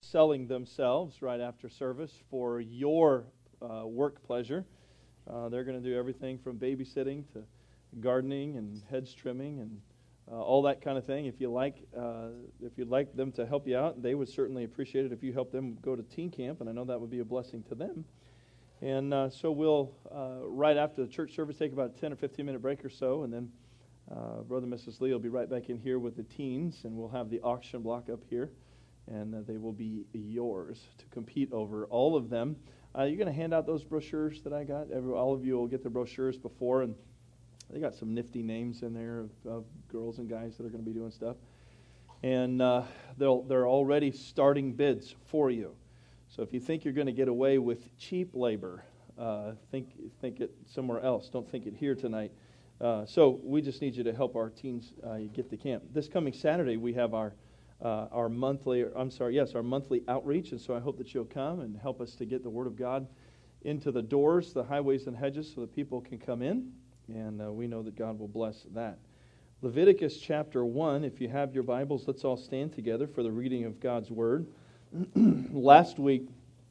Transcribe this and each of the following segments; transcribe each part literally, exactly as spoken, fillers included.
selling themselves right after service for your uh, work pleasure. Uh, they're going to do everything from babysitting to gardening and hedge trimming and uh, all that kind of thing. If you like, uh, if you'd like them to help you out, they would certainly appreciate it if you help them go to teen camp, and I know that would be a blessing to them. And uh, so we'll, uh, right after the church service, take about a ten or fifteen minute break or so, and then uh, Brother and Missus Lee will be right back in here with the teens, and we'll have the auction block up here, and uh, they will be yours to compete over, all of them. Uh, you're going to hand out those brochures that I got? Every, all of you will get the brochures before, and they got some nifty names in there of, of girls and guys that are going to be doing stuff. And uh, they'll, they're already starting bids for you. So if you think you're going to get away with cheap labor, uh, think think it somewhere else. Don't think it here tonight. Uh, so we just need you to help our teens uh, get to camp. This coming Saturday, we have our uh, our monthly, I'm sorry, yes, our monthly outreach. And so I hope that you'll come and help us to get the Word of God into the doors, the highways and hedges, so that people can come in. And uh, we know that God will bless that. Leviticus chapter one, if you have your Bibles, let's all stand together for the reading of God's Word. Last week,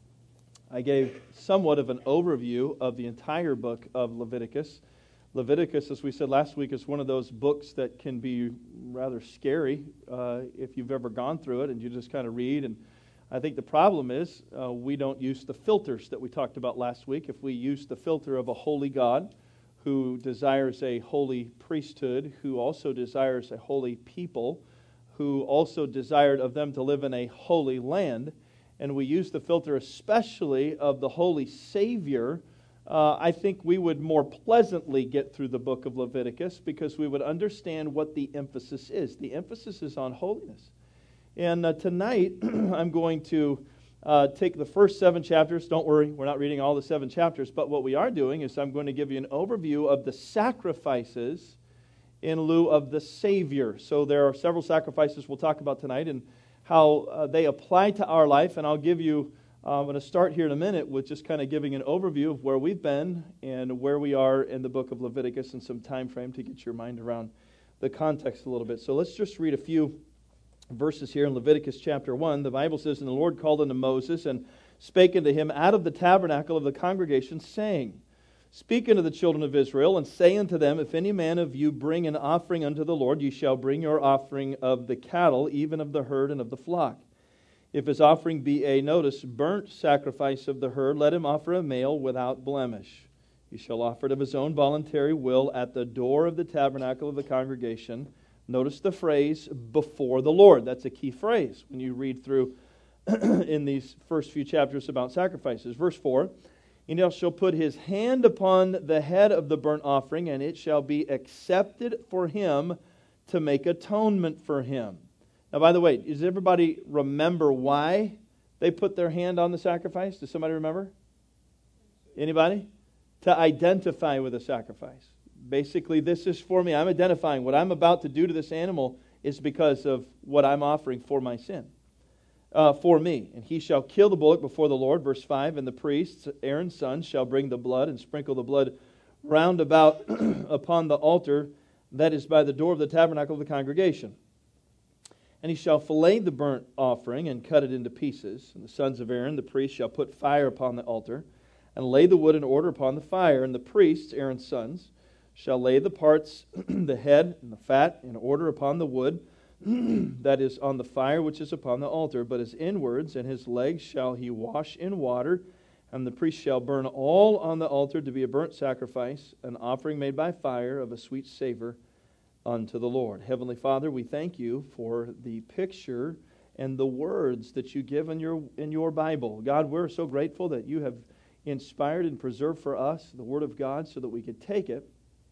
I gave somewhat of an overview of the entire book of Leviticus. Leviticus, as we said last week, is one of those books that can be rather scary uh, if you've ever gone through it and you just kind of read. And I think the problem is uh, we don't use the filters that we talked about last week. If we use the filter of a holy God, who desires a holy priesthood, who also desires a holy people, who also desired of them to live in a holy land, and we use the filter especially of the Holy Savior, uh, I think we would more pleasantly get through the book of Leviticus because we would understand what the emphasis is. The emphasis is on holiness. And uh, tonight, I'm going to Uh, take the first seven chapters. Don't worry, we're not reading all the seven chapters, but what we are doing is I'm going to give you an overview of the sacrifices in lieu of the Savior. So there are several sacrifices we'll talk about tonight and how uh, they apply to our life, and I'll give you, uh, I'm going to start here in a minute with just kind of giving an overview of where we've been and where we are in the book of Leviticus and some time frame to get your mind around the context a little bit. So let's just read a few verses here in Leviticus chapter one. The Bible says, "And the Lord called unto Moses, and spake unto him out of the tabernacle of the congregation, saying, Speak unto the children of Israel, and say unto them, If any man of you bring an offering unto the Lord, ye shall bring your offering of the cattle, even of the herd and of the flock. If his offering be a," notice, "burnt sacrifice of the herd, let him offer a male without blemish. He shall offer it of his own voluntary will at the door of the tabernacle of the congregation." Notice the phrase, "before the Lord." That's a key phrase when you read through in these first few chapters about sacrifices. Verse four, "And he shall put his hand upon the head of the burnt offering, and it shall be accepted for him to make atonement for him." Now, by the way, does everybody remember why they put their hand on the sacrifice? Does somebody remember? Anybody? To identify with the sacrifice. Basically, this is for me. I'm identifying what I'm about to do to this animal is because of what I'm offering for my sin, uh, for me. "And he shall kill the bullock before the Lord," verse five, "and the priests, Aaron's sons, shall bring the blood and sprinkle the blood round about upon the altar that is by the door of the tabernacle of the congregation. And he shall fillet the burnt offering and cut it into pieces. And the sons of Aaron, the priests, shall put fire upon the altar and lay the wood in order upon the fire. And the priests, Aaron's sons, shall lay the parts, the head and the fat, in order upon the wood that is on the fire which is upon the altar. But his inwards and his legs shall he wash in water, and the priest shall burn all on the altar to be a burnt sacrifice, an offering made by fire of a sweet savor unto the Lord." Heavenly Father, we thank you for the picture and the words that you give in your in your Bible. God, we're so grateful that you have inspired and preserved for us the Word of God so that we could take it,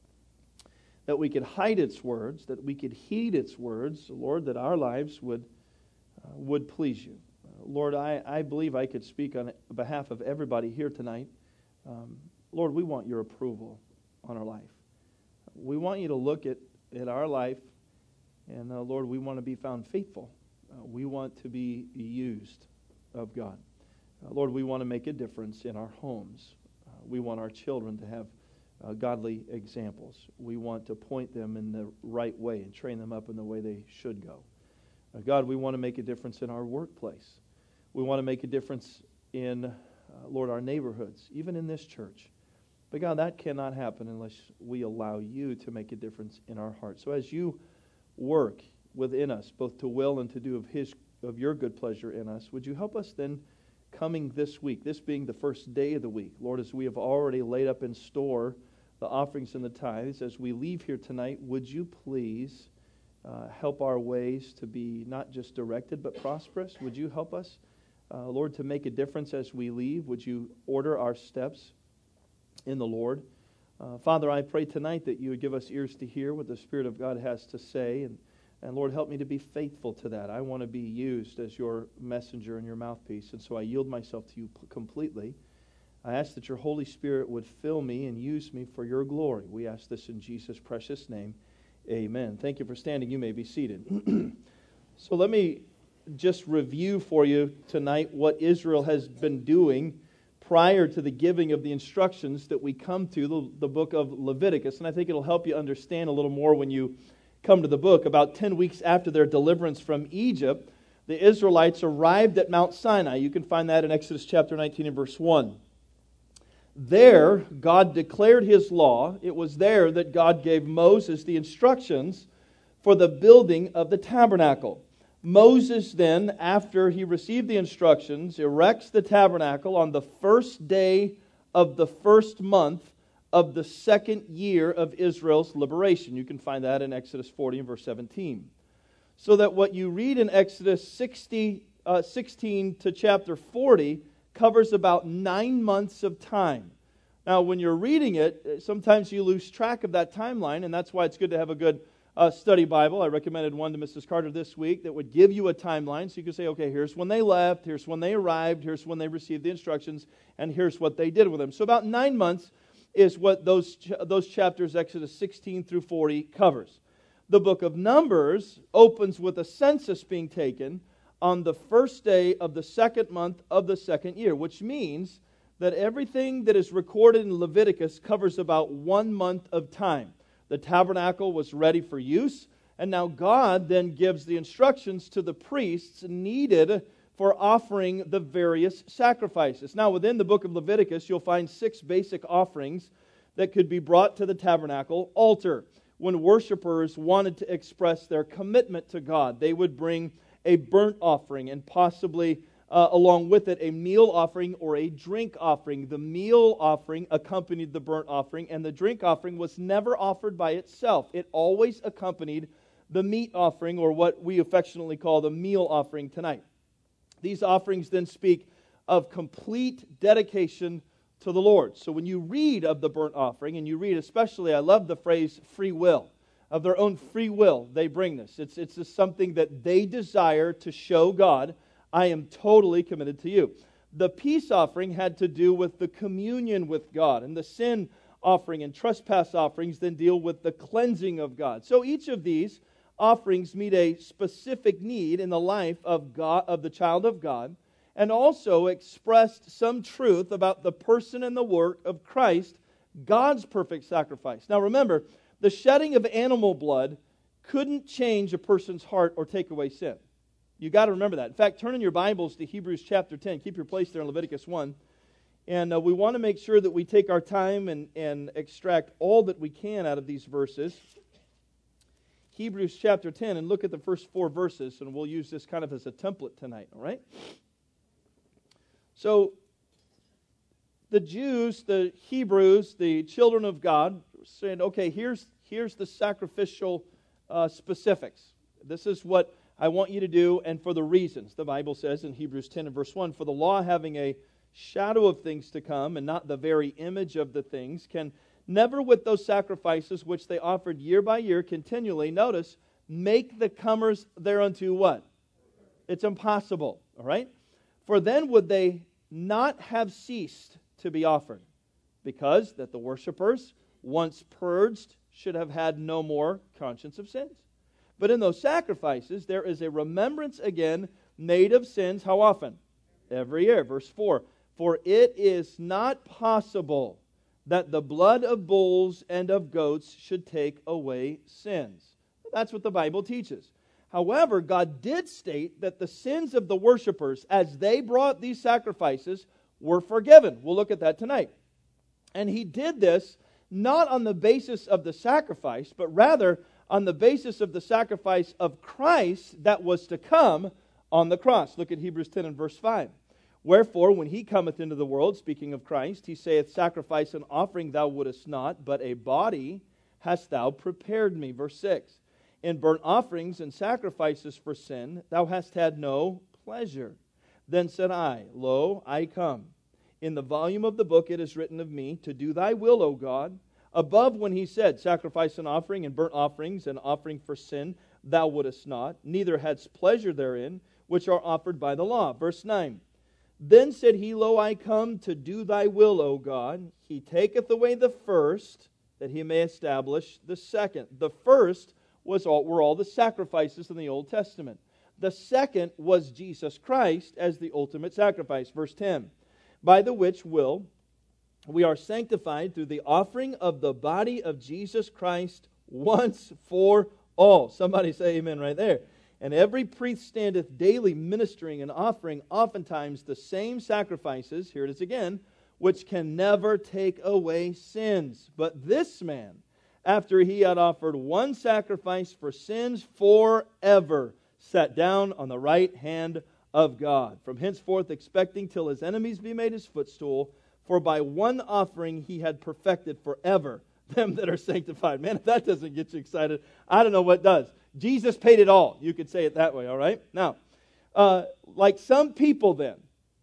that we could hide its words, that we could heed its words, Lord, that our lives would uh, would please you. Uh, Lord, I, I believe I could speak on behalf of everybody here tonight. Um, Lord, we want your approval on our life. We want you to look at, at our life, and uh, Lord, we want to be found faithful. Uh, we want to be used of God. Uh, Lord, we want to make a difference in our homes. Uh, we want our children to have Uh, godly examples. We want to point them in the right way and train them up in the way they should go. Uh, God, we want to make a difference in our workplace. We want to make a difference in, uh, Lord, our neighborhoods, even in this church. But God, that cannot happen unless we allow you to make a difference in our hearts. So as you work within us, both to will and to do of His, of your good pleasure in us, would you help us then coming this week, this being the first day of the week, Lord, as we have already laid up in store the offerings and the tithes, as we leave here tonight, would you please uh, help our ways to be not just directed but prosperous? Would you help us, uh, Lord, to make a difference as we leave? Would you order our steps in the Lord? Uh, Father, I pray tonight that you would give us ears to hear what the Spirit of God has to say, and And Lord, help me to be faithful to that. I want to be used as your messenger and your mouthpiece. And so I yield myself to you p- completely. I ask that your Holy Spirit would fill me and use me for your glory. We ask this in Jesus' precious name. Amen. Thank you for standing. You may be seated. So let me just review for you tonight what Israel has been doing prior to the giving of the instructions that we come to, the, the book of Leviticus. And I think it'll help you understand a little more when you come to the book. About ten weeks after their deliverance from Egypt, the Israelites arrived at Mount Sinai. You can find that in Exodus chapter nineteen and verse one. There, God declared His law. It was there that God gave Moses the instructions for the building of the tabernacle. Moses then, after he received the instructions, erects the tabernacle on the first day of the first month of the second year of Israel's liberation. You can find that in Exodus forty and verse seventeen. So that what you read in Exodus sixty, uh, sixteen to chapter forty covers about nine months of time. Now, when you're reading it, sometimes you lose track of that timeline, and that's why it's good to have a good uh, study Bible. I recommended one to Missus Carter this week that would give you a timeline, so you could say, okay, here's when they left, here's when they arrived, here's when they received the instructions, and here's what they did with them. So about nine months is what those those chapters, Exodus sixteen through forty, covers. The book of Numbers opens with a census being taken on the first day of the second month of the second year, which means that everything that is recorded in Leviticus covers about one month of time. The tabernacle was ready for use, and now God then gives the instructions to the priests needed for offering the various sacrifices. Now, within the book of Leviticus, you'll find six basic offerings that could be brought to the tabernacle altar. When worshipers wanted to express their commitment to God, they would bring a burnt offering and possibly, uh, along with it, a meal offering or a drink offering. The meal offering accompanied the burnt offering, and the drink offering was never offered by itself. It always accompanied the meat offering, or what we affectionately call the meal offering tonight. These offerings then speak of complete dedication to the Lord. So when you read of the burnt offering, and you read especially, I love the phrase free will. Of their own free will, they bring this. It's, it's just something that they desire to show God, I am totally committed to you. The peace offering had to do with the communion with God, and the sin offering and trespass offerings then deal with the cleansing of God. So each of these offerings meet a specific need in the life of God, of the child of God, and also expressed some truth about the person and the work of Christ, God's perfect sacrifice. Now remember, the shedding of animal blood couldn't change a person's heart or take away sin. You got to remember that. In fact, turn in your Bibles to Hebrews chapter ten. Keep your place there in Leviticus one. And uh, we want to make sure that we take our time and, and extract all that we can out of these verses. Hebrews chapter ten, and look at the first four verses, and we'll use this kind of as a template tonight, all right? So, the Jews, the Hebrews, the children of God, said, okay, here's, here's the sacrificial uh, specifics. This is what I want you to do, and for the reasons. The Bible says in Hebrews ten and verse one, for the law having a shadow of things to come, and not the very image of the things, can never with those sacrifices which they offered year by year continually, notice, make the comers thereunto what? It's impossible, all right? For then would they not have ceased to be offered, because that the worshipers, once purged, should have had no more conscience of sins. But in those sacrifices, there is a remembrance again made of sins, how often? Every year. Verse four, for it is not possible that the blood of bulls and of goats should take away sins. That's what the Bible teaches. However, God did state that the sins of the worshipers, as they brought these sacrifices, were forgiven. We'll look at that tonight. And He did this not on the basis of the sacrifice, but rather on the basis of the sacrifice of Christ that was to come on the cross. Look at Hebrews ten and verse five. Wherefore, when He cometh into the world, speaking of Christ, He saith, Sacrifice and offering thou wouldest not, but a body hast thou prepared me. Verse six. In burnt offerings and sacrifices for sin thou hast had no pleasure. Then said I, Lo, I come. In the volume of the book it is written of me, to do thy will, O God. Above when He said, Sacrifice and offering and burnt offerings and offering for sin thou wouldest not, neither hadst pleasure therein, which are offered by the law. Verse nine. Then said He, Lo, I come to do thy will, O God. He taketh away the first, that He may establish the second. The first was all, were all the sacrifices in the Old Testament. The second was Jesus Christ as the ultimate sacrifice. Verse ten. By the which will we are sanctified through the offering of the body of Jesus Christ once for all. Somebody say amen right there. And every priest standeth daily ministering and offering oftentimes the same sacrifices, here it is again, which can never take away sins. But this man, after he had offered one sacrifice for sins forever, sat down on the right hand of God, from henceforth expecting till His enemies be made His footstool. For by one offering He had perfected forever them that are sanctified. Man, if that doesn't get you excited, I don't know what does. Jesus paid it all. You could say it that way, all right? Now, uh, like some people then,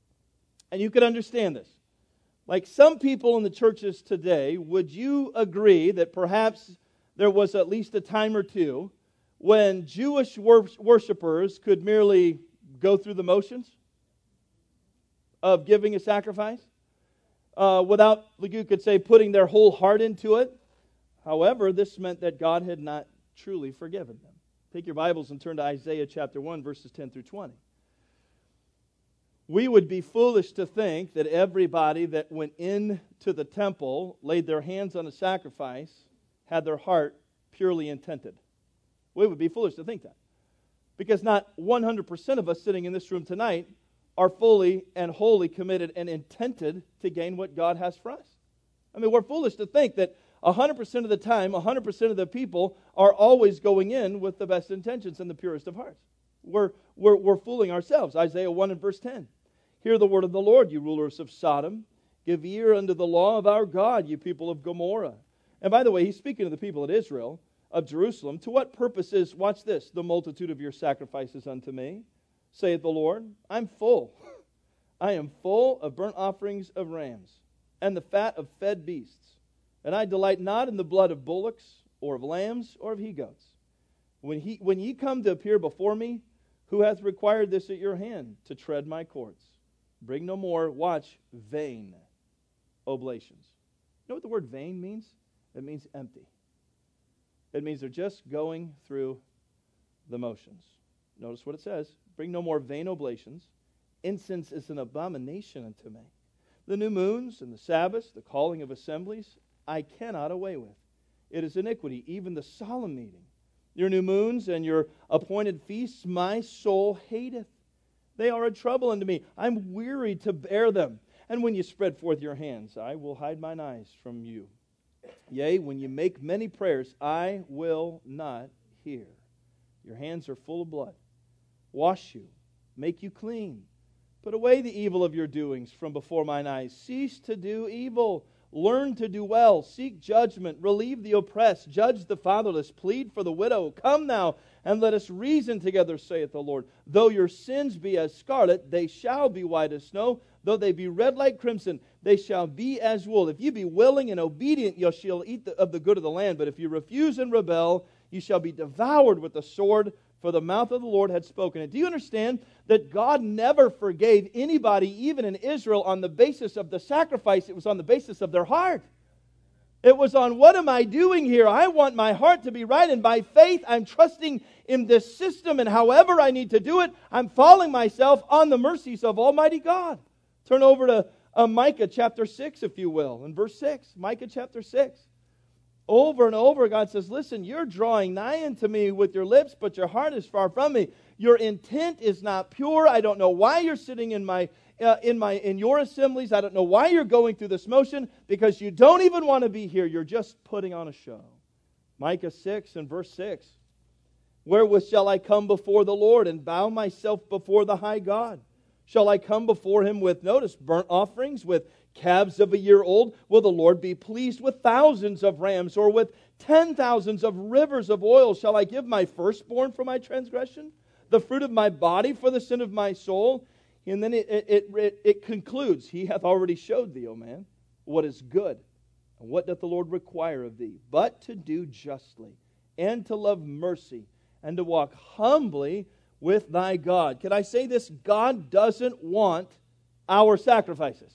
and you could understand this, like some people in the churches today, would you agree that perhaps there was at least a time or two when Jewish wor- worshipers could merely go through the motions of giving a sacrifice uh, without, like you could say, putting their whole heart into it? However, this meant that God had not truly forgiven them. Take your Bibles and turn to Isaiah chapter one, verses ten through twenty. We would be foolish to think that everybody that went into the temple, laid their hands on a sacrifice, had their heart purely intended. We would be foolish to think that. Because not one hundred percent of us sitting in this room tonight are fully and wholly committed and intended to gain what God has for us. I mean, we're foolish to think that one hundred percent of the time, one hundred percent of the people are always going in with the best intentions and the purest of hearts. We're, we're, we're fooling ourselves. Isaiah one and verse ten. Hear the word of the Lord, you rulers of Sodom. Give ear unto the law of our God, you people of Gomorrah. And by the way, He's speaking to the people of Israel, of Jerusalem. To what purpose is, watch this, the multitude of your sacrifices unto me, saith the Lord. I'm full. I am full of burnt offerings of rams, and the fat of fed beasts. And I delight not in the blood of bullocks, or of lambs, or of he-goats. When, he, when ye come to appear before me, who hath required this at your hand, to tread my courts? Bring no more, watch, vain oblations. You know what the word vain means? It means empty. It means they're just going through the motions. Notice what it says. Bring no more vain oblations. Incense is an abomination unto me. The new moons and the Sabbaths, the calling of assemblies, I cannot away with. It is iniquity, even the solemn meeting. Your new moons and your appointed feasts, my soul hateth. They are a trouble unto me. I'm weary to bear them. And when you spread forth your hands, I will hide mine eyes from you. Yea, when you make many prayers, I will not hear. Your hands are full of blood. Wash you, make you clean. Put away the evil of your doings from before mine eyes. Cease to do evil. Learn to do well. Seek judgment. Relieve the oppressed. Judge the fatherless. Plead for the widow. Come now, and let us reason together, saith the Lord. Though your sins be as scarlet, they shall be white as snow. Though they be red like crimson, they shall be as wool. If you be willing and obedient, you shall eat the, of the good of the land. But if you refuse and rebel, you shall be devoured with the sword, for the mouth of the Lord had spoken it. Do you understand that God never forgave anybody, even in Israel, on the basis of the sacrifice? It was on the basis of their heart. It was on, what am I doing here? I want my heart to be right, and by faith I'm trusting in this system, and however I need to do it, I'm falling myself on the mercies of Almighty God. Turn over to uh, Micah chapter six, if you will, in verse six. Micah chapter six. Over and over, God says, listen, you're drawing nigh unto me with your lips, but your heart is far from me. Your intent is not pure. I don't know why you're sitting in my uh, in my in your assemblies. I don't know why you're going through this motion, because you don't even want to be here. You're just putting on a show. Micah six and verse six. Wherewith shall I come before the Lord and bow myself before the high God? Shall I come before him with, notice, burnt offerings, with calves of a year old? Will the Lord be pleased with thousands of rams, or with ten thousands of rivers of oil? Shall I give my firstborn for my transgression, the fruit of my body for the sin of my soul? And then it, it, it, it concludes, He hath already showed thee, O man, what is good, and what doth the Lord require of thee, but to do justly, and to love mercy, and to walk humbly with thy God. Can I say this? God doesn't want our sacrifices.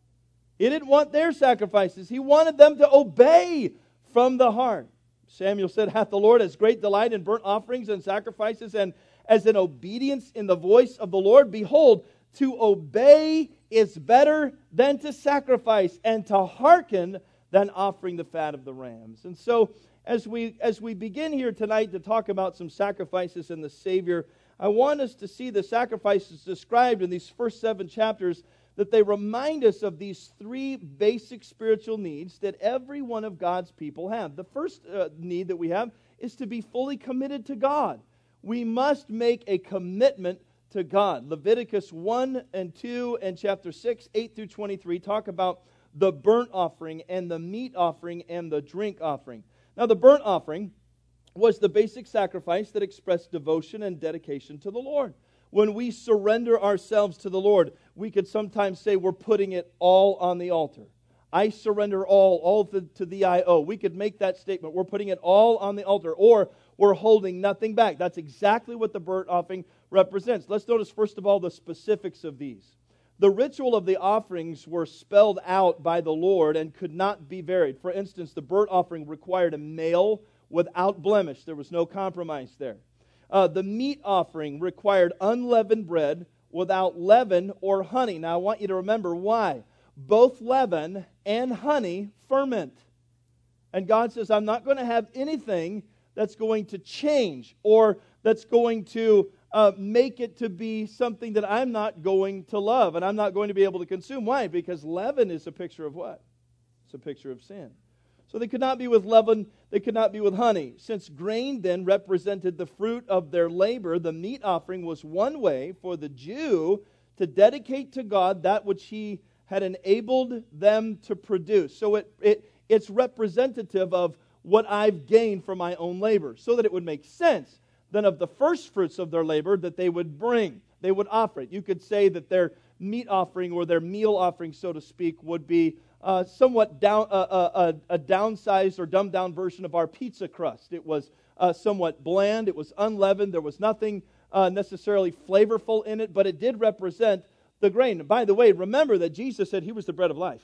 He didn't want their sacrifices. He wanted them to obey from the heart. Samuel said, hath the Lord as great delight in burnt offerings and sacrifices, and as in obedience in the voice of the Lord? Behold, to obey is better than to sacrifice, and to hearken than offering the fat of the rams. And so, as we as we begin here tonight to talk about some sacrifices in the Savior, I want us to see the sacrifices described in these first seven chapters, that they remind us of these three basic spiritual needs that every one of God's people have. The first uh, need that we have is to be fully committed to God. We must make a commitment to God. Leviticus one and two and chapter six, eight through twenty-three talk about the burnt offering and the meat offering and the drink offering. Now, the burnt offering was the basic sacrifice that expressed devotion and dedication to the Lord. When we surrender ourselves to the Lord, we could sometimes say we're putting it all on the altar. I surrender all, all to, to thee I owe. We could make that statement. We're putting it all on the altar, or we're holding nothing back. That's exactly what the burnt offering represents. Let's notice, first of all, the specifics of these. The ritual of the offerings were spelled out by the Lord and could not be varied. For instance, the burnt offering required a male without blemish. There was no compromise there. Uh, the meat offering required unleavened bread without leaven or honey. Now, I want you to remember why. Both leaven and honey ferment. And God says, I'm not going to have anything that's going to change or that's going to uh, make it to be something that I'm not going to love and I'm not going to be able to consume. Why? Because leaven is a picture of what? It's a picture of sin. So they could not be with leaven, they could not be with honey. Since grain then represented the fruit of their labor, the meat offering was one way for the Jew to dedicate to God that which He had enabled them to produce. So it, it it's representative of what I've gained from my own labor, so that it would make sense then of the first fruits of their labor that they would bring, they would offer it. You could say that their meat offering or their meal offering, so to speak, would be Uh, somewhat down, uh, uh, a, a downsized or dumbed down version of our pizza crust. It was uh, somewhat bland. It was unleavened. There was nothing uh, necessarily flavorful in it, but it did represent the grain. And by the way, remember that Jesus said He was the bread of life.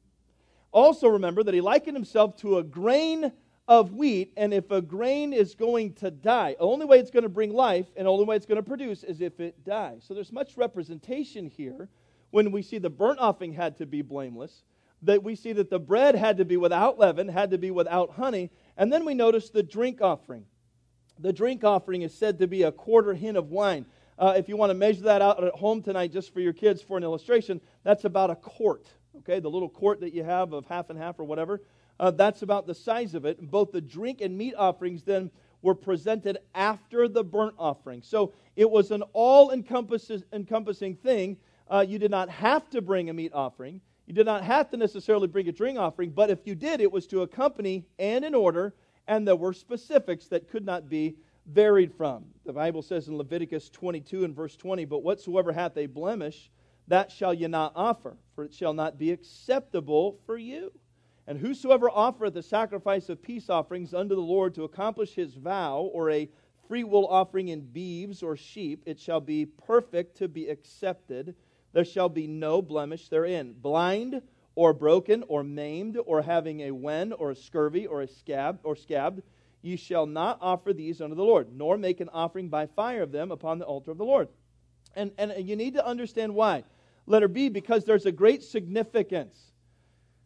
Also remember that He likened Himself to a grain of wheat, and if a grain is going to die, the only way it's going to bring life and the only way it's going to produce is if it dies. So there's much representation here when we see the burnt offering had to be blameless, that we see that the bread had to be without leaven, had to be without honey, and then we notice the drink offering. The drink offering is said to be a quarter hin of wine. Uh, if you want to measure that out at home tonight just for your kids for an illustration, that's about a quart. Okay, the little quart that you have of half and half or whatever, uh, that's about the size of it. Both the drink and meat offerings then were presented after the burnt offering. So it was an all-encompassing thing. Uh, you did not have to bring a meat offering. You did not have to necessarily bring a drink offering, but if you did, it was to accompany and in order, and there were specifics that could not be varied from. The Bible says in Leviticus twenty-two and verse twenty, but whatsoever hath a blemish, that shall ye not offer, for it shall not be acceptable for you. And whosoever offereth the sacrifice of peace offerings unto the Lord to accomplish his vow, or a freewill offering in beeves or sheep, it shall be perfect to be accepted. There shall be no blemish therein. Blind, or broken, or maimed, or having a wen, or a scurvy, or a scab, or scabbed, ye shall not offer these unto the Lord, nor make an offering by fire of them upon the altar of the Lord. And, and you need to understand why. Letter B, because there's a great significance.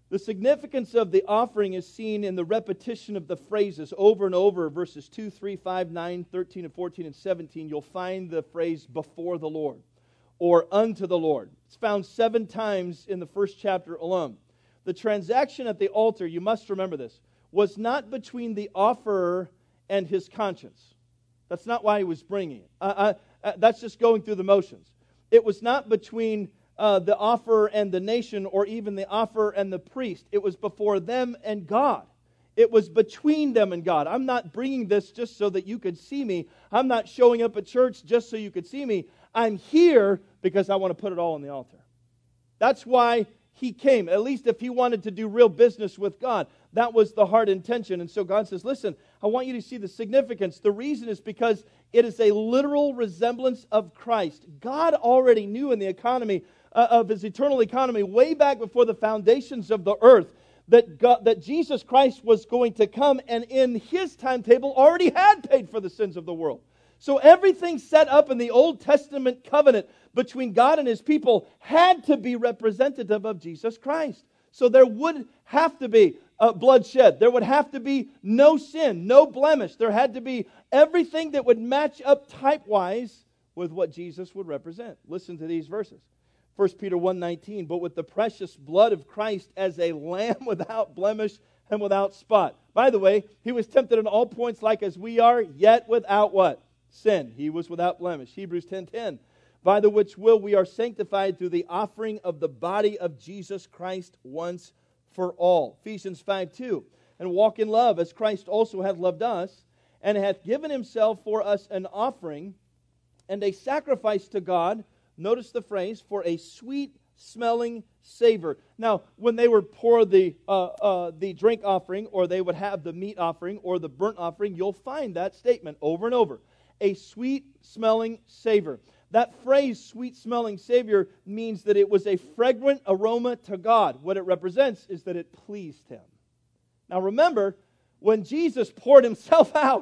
The significance of the offering is seen in the repetition of the phrases over and over, verses two, three, five, nine, thirteen, and fourteen, and seventeen. You'll find the phrase before the Lord or unto the Lord. It's found seven times in the first chapter alone. The transaction at the altar, you must remember this, was not between the offerer and his conscience. That's not why he was bringing it. Uh, uh, that's just going through the motions. It was not between Uh, the offerer and the nation, or even the offerer and the priest. It was before them and God. It was between them and God. I'm not bringing this just so that you could see me. I'm not showing up at church just so you could see me. I'm here because I want to put it all on the altar. That's why he came. At least if he wanted to do real business with God. That was the heart intention. And so God says, listen, I want you to see the significance. The reason is because it is a literal resemblance of Christ. God already knew in the economy Uh, of his eternal economy, way back before the foundations of the earth, that God, that Jesus Christ was going to come, and in his timetable already had paid for the sins of the world. So everything set up in the Old Testament covenant between God and his people had to be representative of Jesus Christ. So there would have to be uh, bloodshed. There would have to be no sin, no blemish. There had to be everything that would match up type-wise with what Jesus would represent. Listen to these verses. First Peter one nineteen, but with the precious blood of Christ as a lamb without blemish and without spot. By the way, he was tempted in all points like as we are, yet without what? Sin. He was without blemish. Hebrews ten ten, by the which will we are sanctified through the offering of the body of Jesus Christ once for all. Ephesians five two, and walk in love as Christ also hath loved us, and hath given himself for us an offering and a sacrifice to God. Notice the phrase, for a sweet-smelling savor. Now, when they would pour the uh, uh, the drink offering, or they would have the meat offering, or the burnt offering, you'll find that statement over and over. A sweet-smelling savor. That phrase, sweet-smelling savor, means that it was a fragrant aroma to God. What it represents is that it pleased him. Now remember, when Jesus poured himself out,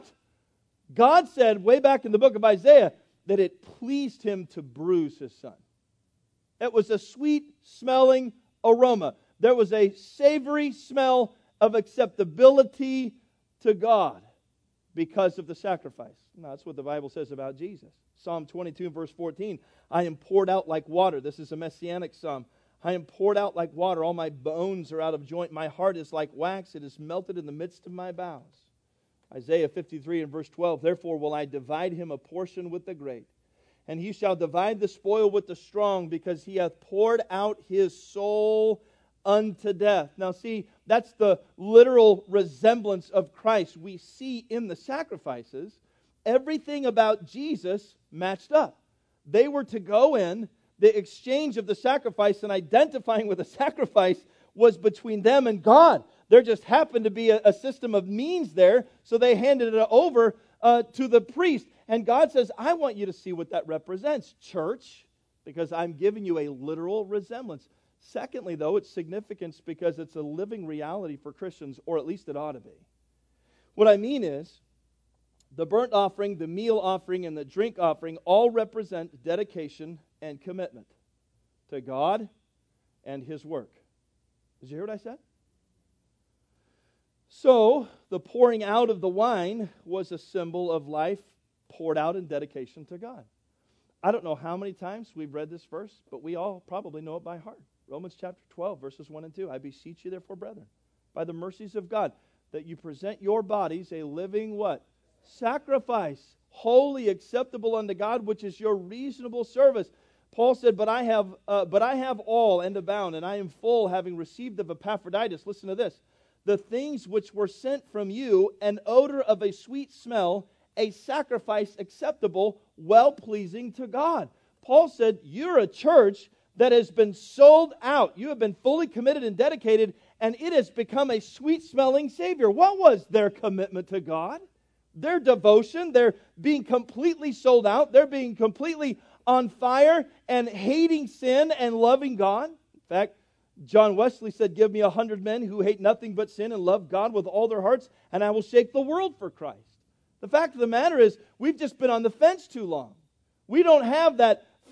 God said, way back in the book of Isaiah, that it pleased him to bruise his son. It was a sweet-smelling aroma. There was a savory smell of acceptability to God because of the sacrifice. Now, that's what the Bible says about Jesus. Psalm twenty-two, verse fourteen, I am poured out like water. This is a messianic psalm. I am poured out like water. All my bones are out of joint. My heart is like wax. It is melted in the midst of my bowels. Isaiah fifty-three and verse twelve, therefore will I divide him a portion with the great, and he shall divide the spoil with the strong, because he hath poured out his soul unto death. Now see, that's the literal resemblance of Christ. We see in the sacrifices, everything about Jesus matched up. They were to go in, the exchange of the sacrifice and identifying with the sacrifice was between them and God. There just happened to be a, a system of means there, so they handed it over uh, to the priest. And God says, I want you to see what that represents, church, because I'm giving you a literal resemblance. Secondly, though, it's significance because it's a living reality for Christians, or at least it ought to be. What I mean is, the burnt offering, the meal offering, and the drink offering all represent dedication and commitment to God and his work. Did you hear what I said? So, the pouring out of the wine was a symbol of life poured out in dedication to God. I don't know how many times we've read this verse, but we all probably know it by heart. Romans chapter twelve, verses one and two. I beseech you, therefore, brethren, by the mercies of God, that you present your bodies a living what? Sacrifice, holy, acceptable unto God, which is your reasonable service. Paul said, but I have uh, but I have all and abound, and I am full, having received of Epaphroditus. Listen to this. The things which were sent from you, an odor of a sweet smell, a sacrifice acceptable, well-pleasing to God. Paul said, you're a church that has been sold out. You have been fully committed and dedicated, and it has become a sweet-smelling Savior. What was their commitment to God? Their devotion, their being completely sold out, they're being completely on fire and hating sin and loving God. In fact, John Wesley said, give me a hundred men who hate nothing but sin and love God with all their hearts, and I will shake the world for Christ. The fact of the matter is, we've just been on the fence too long. We don't have that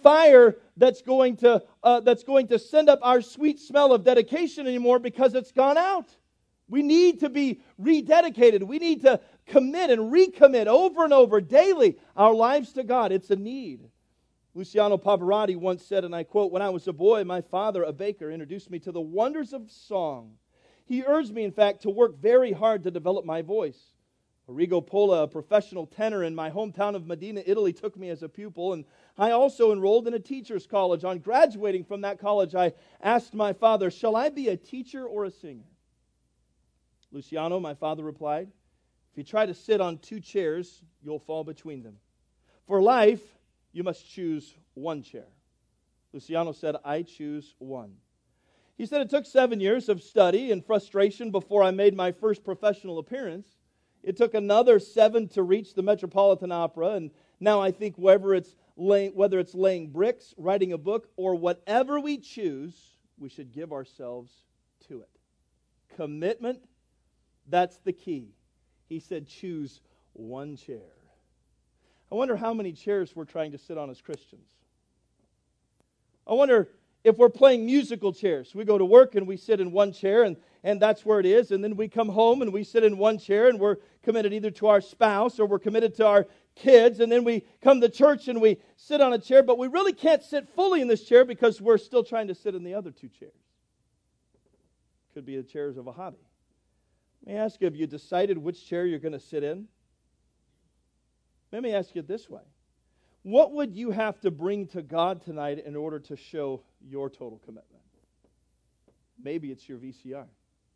fire that's going to uh, that's going to send up our sweet smell of dedication anymore because it's gone out. We need to be rededicated. We need to commit and recommit over and over daily our lives to God. It's a need. Luciano Pavarotti once said, and I quote, "When I was a boy, my father, a baker, introduced me to the wonders of song. He urged me, in fact, to work very hard to develop my voice. Arrigo Pola, a professional tenor in my hometown of Medina, Italy, took me as a pupil, and I also enrolled in a teacher's college. On graduating from that college, I asked my father, 'Shall I be a teacher or a singer?' Luciano," my father replied, "if you try to sit on two chairs, you'll fall between them. For life, you must choose one chair." Luciano said, "I choose one." He said, "It took seven years of study and frustration before I made my first professional appearance. It took another seven to reach the Metropolitan Opera, and now I think whether it's laying, whether it's laying bricks, writing a book, or whatever we choose, we should give ourselves to it. Commitment, that's the key." He said, "Choose one chair." I wonder how many chairs we're trying to sit on as Christians. I wonder if we're playing musical chairs. We go to work and we sit in one chair, and, and that's where it is. And then we come home and we sit in one chair, and we're committed either to our spouse or we're committed to our kids. And then we come to church and we sit on a chair, but we really can't sit fully in this chair because we're still trying to sit in the other two chairs. Could be the chairs of a hobby. Let me ask you, have you decided which chair you're going to sit in? Let me ask you it this way. What would you have to bring to God tonight in order to show your total commitment? Maybe it's your V C R.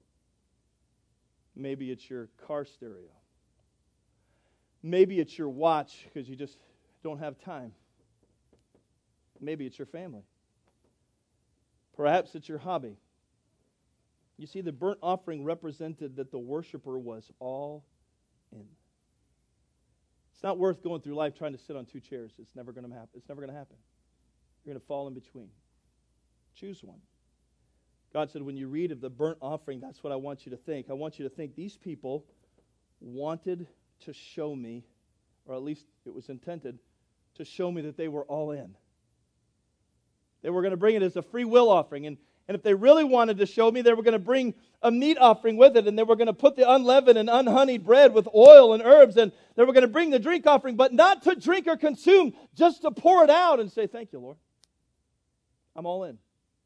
Maybe it's your car stereo. Maybe it's your watch because you just don't have time. Maybe it's your family. Perhaps it's your hobby. You see, the burnt offering represented that the worshiper was all in. It's not worth going through life trying to sit on two chairs. It's never going to happen. It's never going to happen. You're going to fall in between. Choose one. God said, when you read of the burnt offering, that's what I want you to think. I want you to think these people wanted to show me, or at least it was intended, to show me that they were all in. They were going to bring it as a free will offering. And, and if they really wanted to show me, they were going to bring a meat offering with it. And they were going to put the unleavened and unhoneyed bread with oil and herbs. And they were going to bring the drink offering, but not to drink or consume, just to pour it out and say, "Thank you, Lord. I'm all in."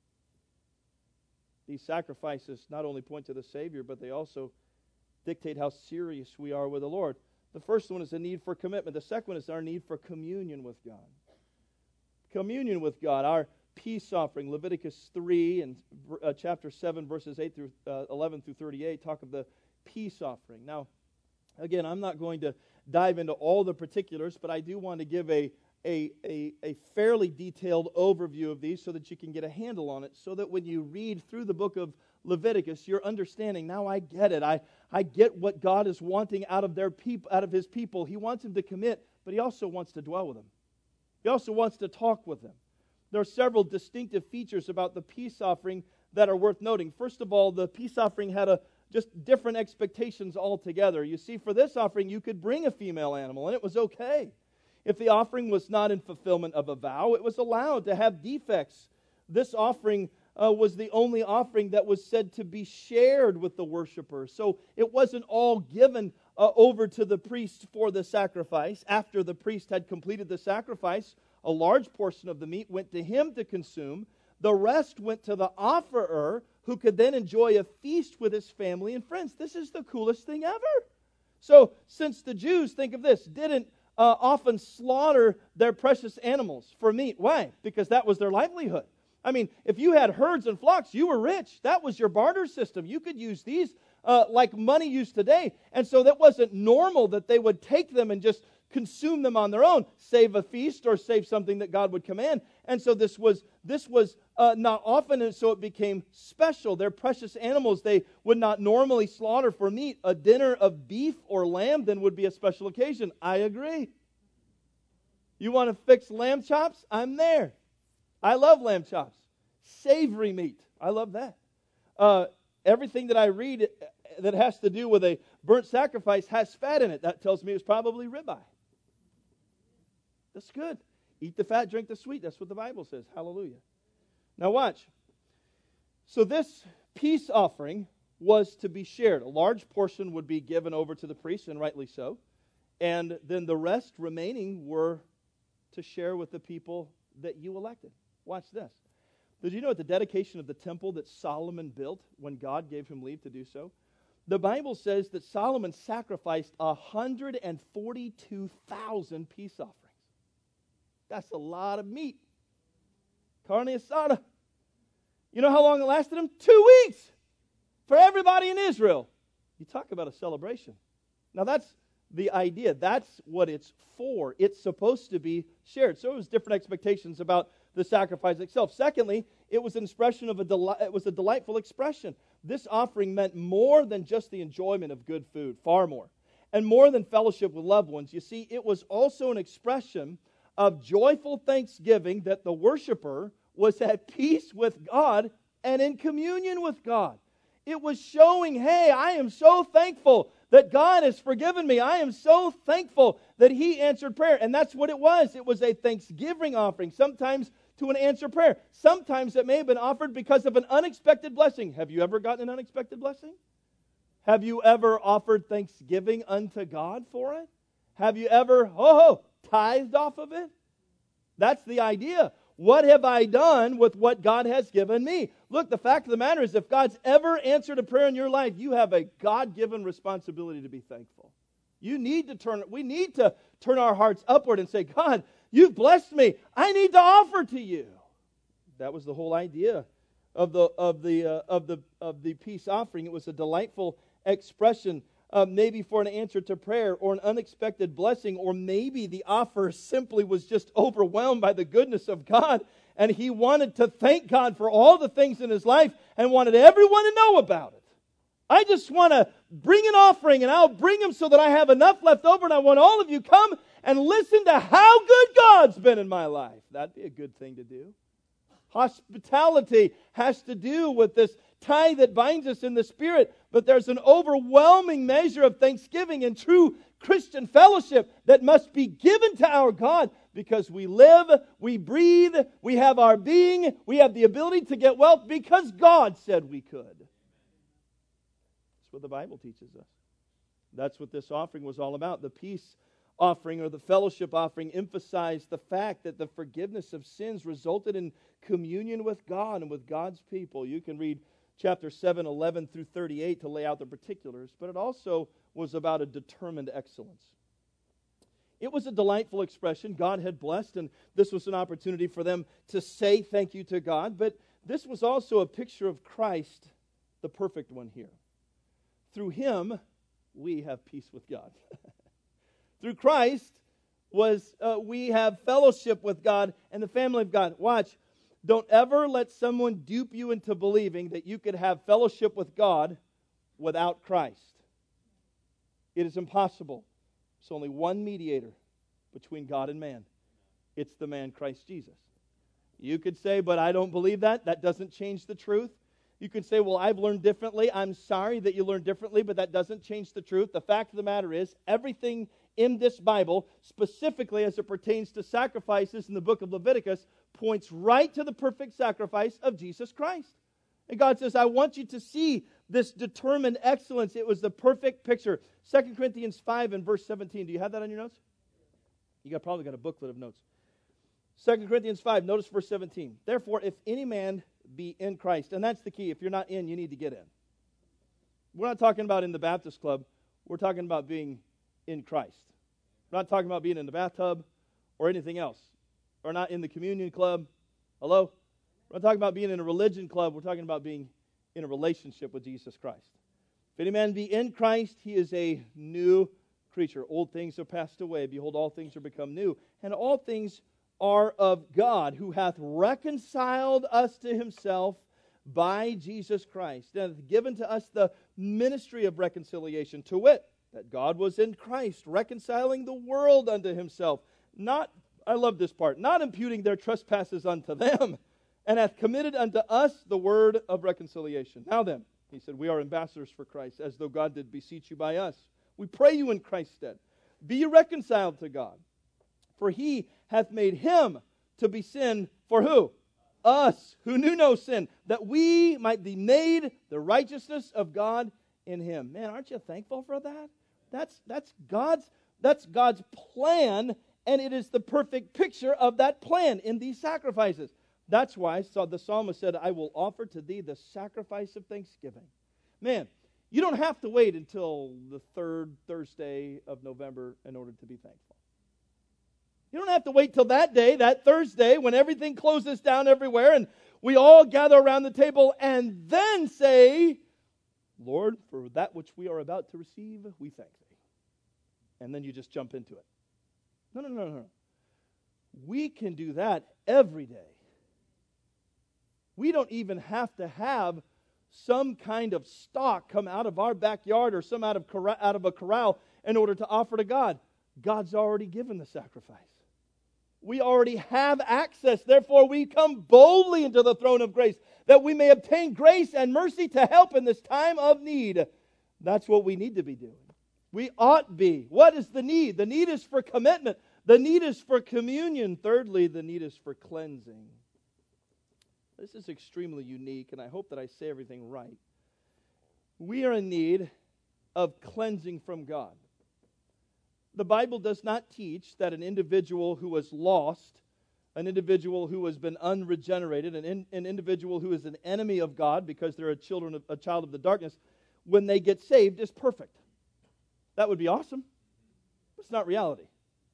These sacrifices not only point to the Savior, but they also dictate how serious we are with the Lord. The first one is a need for commitment. The second one is our need for communion with God. Communion with God. Our peace offering, Leviticus three and uh, chapter seven, verses eight through uh, eleven through thirty-eight, talk of the peace offering. Now, again, I'm not going to dive into all the particulars, but I do want to give a A, a, a fairly detailed overview of these so that you can get a handle on it, so that when you read through the book of Leviticus, you're understanding, now I get it. I, I get what God is wanting out of their people, out of His people. He wants them to commit, but He also wants to dwell with them. He also wants to talk with them. There are several distinctive features about the peace offering that are worth noting. First of all, the peace offering had a just different expectations altogether. You see, for this offering, you could bring a female animal, and it was okay. If the offering was not in fulfillment of a vow, it was allowed to have defects. This offering uh, was the only offering that was said to be shared with the worshiper. So it wasn't all given uh, over to the priest for the sacrifice. After the priest had completed the sacrifice, a large portion of the meat went to him to consume. The rest went to the offerer, who could then enjoy a feast with his family and friends. This is the coolest thing ever. So since the Jews, think of this, didn't Uh, often slaughter their precious animals for meat. Why? Because that was their livelihood. I mean, if you had herds and flocks, you were rich. That was your barter system. You could use these uh, like money used today. And so that wasn't normal that they would take them and just consume them on their own, save a feast or save something that God would command. And so this was this was uh, not often, and so it became special. Their precious animals they would not normally slaughter for meat. A dinner of beef or lamb then would be a special occasion. I agree. You want to fix lamb chops? I'm there. I love lamb chops. Savory meat. I love that. Uh, everything that I read that has to do with a burnt sacrifice has fat in it. That tells me it's probably ribeye. That's good. Eat the fat, drink the sweet. That's what the Bible says. Hallelujah. Now watch. So this peace offering was to be shared. A large portion would be given over to the priest, and rightly so. And then the rest remaining were to share with the people that you elected. Watch this. Did you know at the dedication of the temple that Solomon built, when God gave him leave to do so, the Bible says that Solomon sacrificed one hundred forty-two thousand peace offerings. That's a lot of meat. Carne asada. You know how long it lasted him? Two weeks for everybody in Israel. You talk about a celebration. Now that's the idea. That's what it's for. It's supposed to be shared. So it was different expectations about the sacrifice itself. Secondly, it was an expression of a deli- it was a delightful expression. This offering meant more than just the enjoyment of good food, far more, and more than fellowship with loved ones. You see, it was also an expression of joyful thanksgiving that the worshiper was at peace with God and in communion with God. It was showing, hey, I am so thankful that God has forgiven me. I am so thankful that He answered prayer. And that's what it was. It was a thanksgiving offering, sometimes to an answered prayer. Sometimes it may have been offered because of an unexpected blessing. Have you ever gotten an unexpected blessing? Have you ever offered thanksgiving unto God for it? Have you ever, ho ho, tithed off of it? That's the idea. What have I done with what God has given me? Look, the fact of the matter is, if God's ever answered a prayer in your life, you have a God-given responsibility to be thankful. You need to turn, we need to turn our hearts upward and say, God, you've blessed me. I need to offer to you. That was the whole idea of the of the uh, of the of the peace offering. It was a delightful expression. Uh, maybe for an answer to prayer or an unexpected blessing, or maybe the offer simply was just overwhelmed by the goodness of God, and he wanted to thank God for all the things in his life and wanted everyone to know about it. I just want to bring an offering, and I'll bring them so that I have enough left over, and I want all of you come and listen to how good God's been in my life. That'd be a good thing to do. Hospitality has to do with this tie that binds us in the Spirit, but there's an overwhelming measure of thanksgiving and true Christian fellowship that must be given to our God, because we live, we breathe, we have our being, we have the ability to get wealth because God said we could. That's what the Bible teaches us. That's what this offering was all about. The peace offering, or the fellowship offering, emphasized the fact that the forgiveness of sins resulted in communion with God and with God's people. You can read chapter seven, eleven through thirty-eight to lay out the particulars, but it also was about a determined excellence. It was a delightful expression. God had blessed, and this was an opportunity for them to say thank you to God, but this was also a picture of Christ, the perfect one here. Through Him, we have peace with God. Through Christ, was uh, we have fellowship with God and the family of God. Watch. Don't ever let someone dupe you into believing that you could have fellowship with God without Christ. It is impossible. There's only one mediator between God and man. It's the man Christ Jesus. You could say, but I don't believe that. That doesn't change the truth. You could say, well, I've learned differently. I'm sorry that you learned differently, but that doesn't change the truth. The fact of the matter is, everything in this Bible, specifically as it pertains to sacrifices in the book of Leviticus, points right to the perfect sacrifice of Jesus Christ. And God says, I want you to see this determined excellence. It was the perfect picture. Second Corinthians five and verse seventeen. Do you have that on your notes? You got probably got a booklet of notes. Second Corinthians five, notice verse seventeen. Therefore, if any man be in Christ, and that's the key. If you're not in, you need to get in. We're not talking about in the Baptist club. We're talking about being in Christ. We're not talking about being in the bathtub or anything else. Or not in the communion club. Hello? We're not talking about being in a religion club. We're talking about being in a relationship with Jesus Christ. If any man be in Christ, he is a new creature. Old things are passed away. Behold, all things are become new. And all things are of God, who hath reconciled us to Himself by Jesus Christ, and hath given to us the ministry of reconciliation, to wit, that God was in Christ, reconciling the world unto Himself, not, I love this part, not imputing their trespasses unto them, and hath committed unto us the word of reconciliation. Now then, he said, we are ambassadors for Christ, as though God did beseech you by us. We pray you in Christ's stead. Be ye reconciled to God. For he hath made him to be sin for who? Us, who knew no sin, that we might be made the righteousness of God in him. Man, aren't you thankful for that? That's that's God's that's God's plan, and it is the perfect picture of that plan in these sacrifices. That's why so the psalmist said, I will offer to thee the sacrifice of thanksgiving. Man, you don't have to wait until the third Thursday of November in order to be thankful. You don't have to wait till that day, that Thursday, when everything closes down everywhere and we all gather around the table and then say, Lord, for that which we are about to receive, we thank thee. And then you just jump into it. No, no, no, no. We can do that every day. We don't even have to have some kind of stock come out of our backyard or some out of corral, out of a corral in order to offer to God. God's already given the sacrifice. We already have access. Therefore, we come boldly into the throne of grace that we may obtain grace and mercy to help in this time of need. That's what we need to be doing. We ought be. What is the need? The need is for commitment. The need is for communion. Thirdly, the need is for cleansing. This is extremely unique, and I hope that I say everything right. We are in need of cleansing from God. The Bible does not teach that an individual who is lost, an individual who has been unregenerated, an, in, an individual who is an enemy of God because they're a, children of, a child of the darkness, when they get saved is perfect. That would be awesome. It's not reality.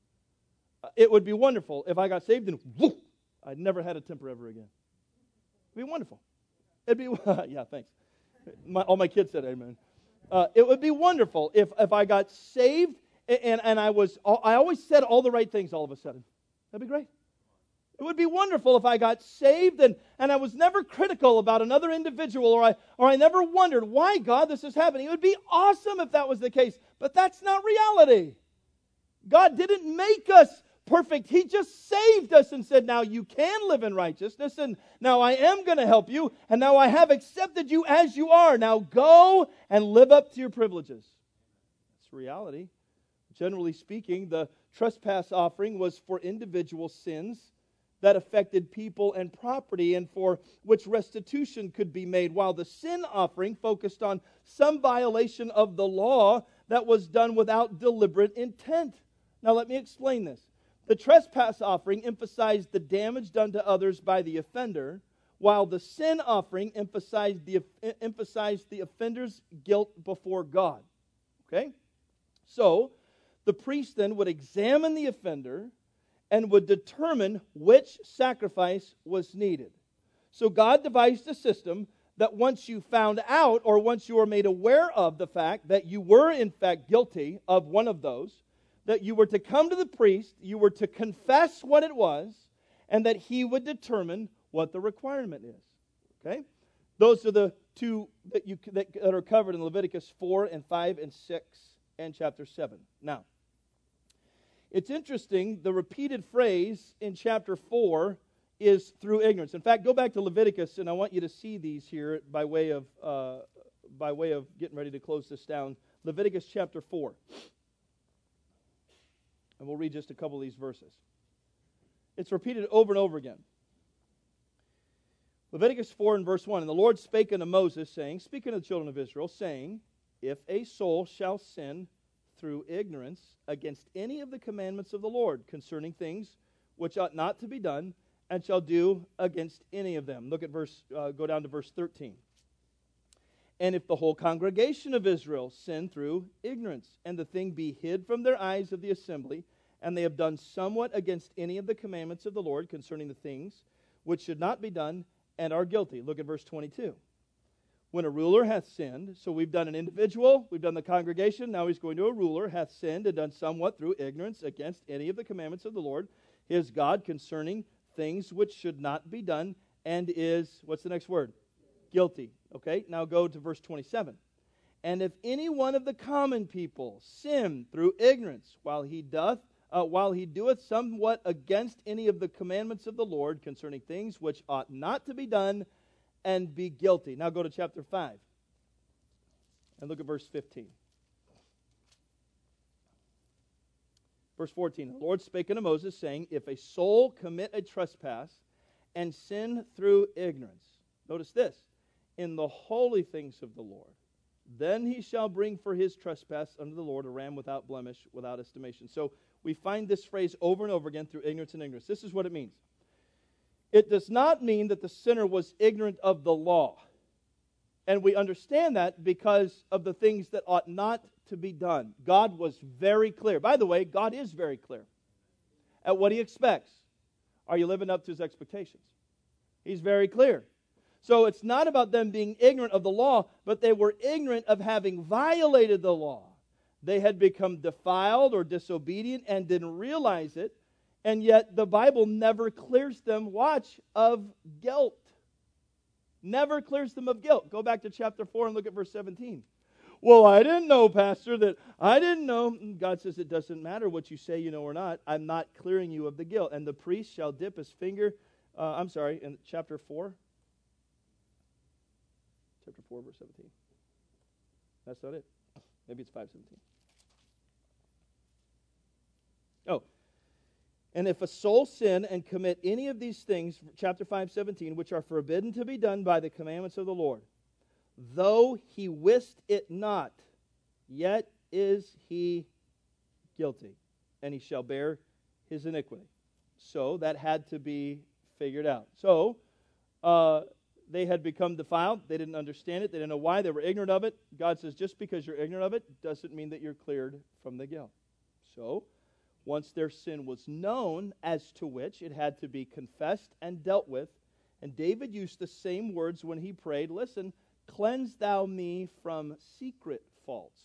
It would be wonderful if I got saved and whoosh, I'd never had a temper ever again. It'd be wonderful. It'd be, yeah, thanks. My, all my kids said amen. Uh, it would be wonderful if, if I got saved and, and I was, I always said all the right things all of a sudden. That'd be great. It would be wonderful if I got saved and, and I was never critical about another individual or I, or I never wondered, why, God, this is happening. It would be awesome if that was the case, but that's not reality. God didn't make us perfect. He just saved us and said, now you can live in righteousness, and now I am going to help you, and now I have accepted you as you are. Now go and live up to your privileges. It's reality. Generally speaking, the trespass offering was for individual sins that affected people and property and for which restitution could be made, while the sin offering focused on some violation of the law that was done without deliberate intent. Now let me explain this. The trespass offering emphasized the damage done to others by the offender, while the sin offering emphasized the, emphasized the offender's guilt before God. Okay? So, the priest then would examine the offender and would determine which sacrifice was needed. So God devised a system that once you found out or once you were made aware of the fact that you were in fact guilty of one of those, that you were to come to the priest, you were to confess what it was, and that he would determine what the requirement is. Okay? Those are the two that, you, that are covered in Leviticus four and five and six and chapter seven. Now, it's interesting, the repeated phrase in chapter four is through ignorance. In fact, go back to Leviticus, and I want you to see these here by way of uh, by way of getting ready to close this down. Leviticus chapter four. And we'll read just a couple of these verses. It's repeated over and over again. Leviticus four and verse one. And the Lord spake unto Moses, saying, speaking to the children of Israel, saying, if a soul shall sin through ignorance against any of the commandments of the Lord concerning things which ought not to be done, and shall do against any of them. Look at verse, uh, go down to verse thirteen. And if the whole congregation of Israel sin through ignorance, and the thing be hid from their eyes of the assembly, and they have done somewhat against any of the commandments of the Lord concerning the things which should not be done, and are guilty. Look at verse twenty-two. When a ruler hath sinned, so we've done an individual, we've done the congregation, now he's going to a ruler, hath sinned and done somewhat through ignorance against any of the commandments of the Lord, his God, concerning things which should not be done, and is, what's the next word? Guilty. Okay, now go to verse twenty-seven. And if any one of the common people sin through ignorance, while he doth, uh, while he doeth somewhat against any of the commandments of the Lord concerning things which ought not to be done, and be guilty. Now go to chapter five. And look at verse fifteen. Verse fourteen, the Lord spake unto Moses, saying, if a soul commit a trespass and sin through ignorance, notice this, in the holy things of the Lord, then he shall bring for his trespass unto the Lord a ram without blemish, without estimation. So we find this phrase over and over again through ignorance and ignorance. This is what it means. It does not mean that the sinner was ignorant of the law. And we understand that because of the things that ought not to be done. God was very clear. By the way, God is very clear at what He expects. Are you living up to His expectations? He's very clear. So it's not about them being ignorant of the law, but they were ignorant of having violated the law. They had become defiled or disobedient and didn't realize it, and yet the Bible never clears them, watch, of guilt. Never clears them of guilt. Go back to chapter four and look at verse seventeen. Well, I didn't know, Pastor, that I didn't know. God says it doesn't matter what you say you know or not. I'm not clearing you of the guilt. And the priest shall dip his finger, uh, I'm sorry, in chapter four. Chapter four, verse seventeen. That's not it. Maybe it's five seventeen. Oh. And if a soul sin and commit any of these things, chapter five seventeen, which are forbidden to be done by the commandments of the Lord, though he wist it not, yet is he guilty, and he shall bear his iniquity. So that had to be figured out. So uh, they had become defiled. They didn't understand it. They didn't know why. They were ignorant of it. God says just because you're ignorant of it doesn't mean that you're cleared from the guilt. So once their sin was known, as to which it had to be confessed and dealt with, and David used the same words when he prayed, listen, cleanse thou me from secret faults.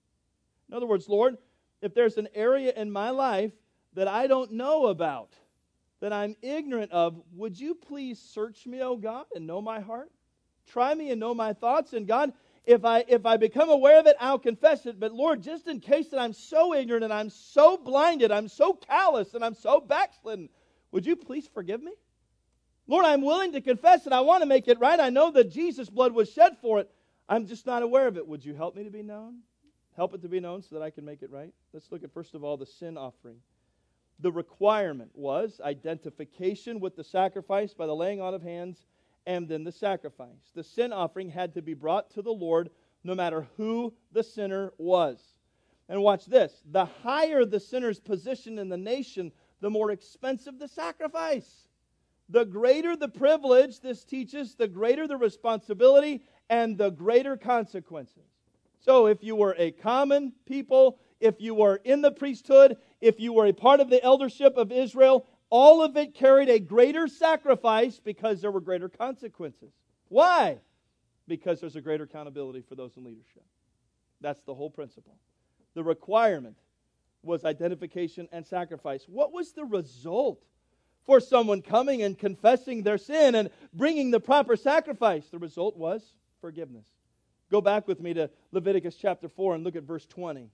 In other words, Lord, if there's an area in my life that I don't know about, that I'm ignorant of, would you please search me, O God, and know my heart? Try me and know my thoughts. And God, if I if I become aware of it, I'll confess it. But Lord, just in case that I'm so ignorant and I'm so blinded, I'm so callous and I'm so backslidden, would you please forgive me? Lord, I'm willing to confess it. I want to make it right. I know that Jesus' blood was shed for it. I'm just not aware of it. Would you help me to be known? Help it to be known so that I can make it right? Let's look at, first of all, the sin offering. The requirement was identification with the sacrifice by the laying on of hands and then the sacrifice. The sin offering had to be brought to the Lord no matter who the sinner was. And watch this. The higher the sinner's position in the nation, the more expensive the sacrifice. The greater the privilege, this teaches, the greater the responsibility and the greater consequences. So if you were a common people, if you were in the priesthood, if you were a part of the eldership of Israel, all of it carried a greater sacrifice because there were greater consequences. Why? Because there's a greater accountability for those in leadership. That's the whole principle. The requirement was identification and sacrifice. What was the result for someone coming and confessing their sin and bringing the proper sacrifice? The result was forgiveness. Go back with me to Leviticus chapter four and look at verse twenty.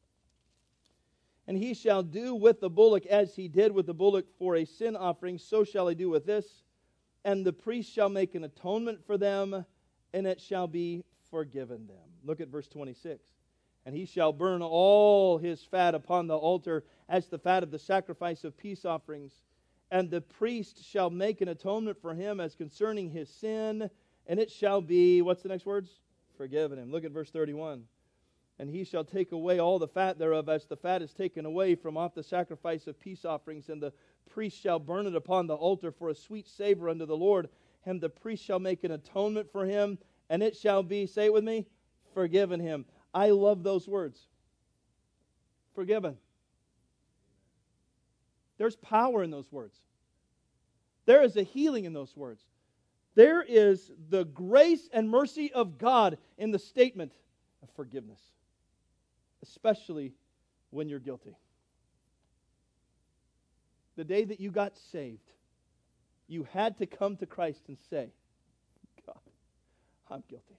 And he shall do with the bullock as he did with the bullock for a sin offering, so shall he do with this. And the priest shall make an atonement for them, and it shall be forgiven them. Look at verse twenty-six. And he shall burn all his fat upon the altar as the fat of the sacrifice of peace offerings. And the priest shall make an atonement for him as concerning his sin, and it shall be, what's the next words? Forgiven him. Look at verse thirty-one. And he shall take away all the fat thereof, as the fat is taken away from off the sacrifice of peace offerings. And the priest shall burn it upon the altar for a sweet savor unto the Lord. And the priest shall make an atonement for him, and it shall be, say it with me, forgiven him. I love those words. Forgiven. There's power in those words. There is a healing in those words. There is the grace and mercy of God in the statement of forgiveness, especially when you're guilty. The day that you got saved, you had to come to Christ and say, God, I'm guilty.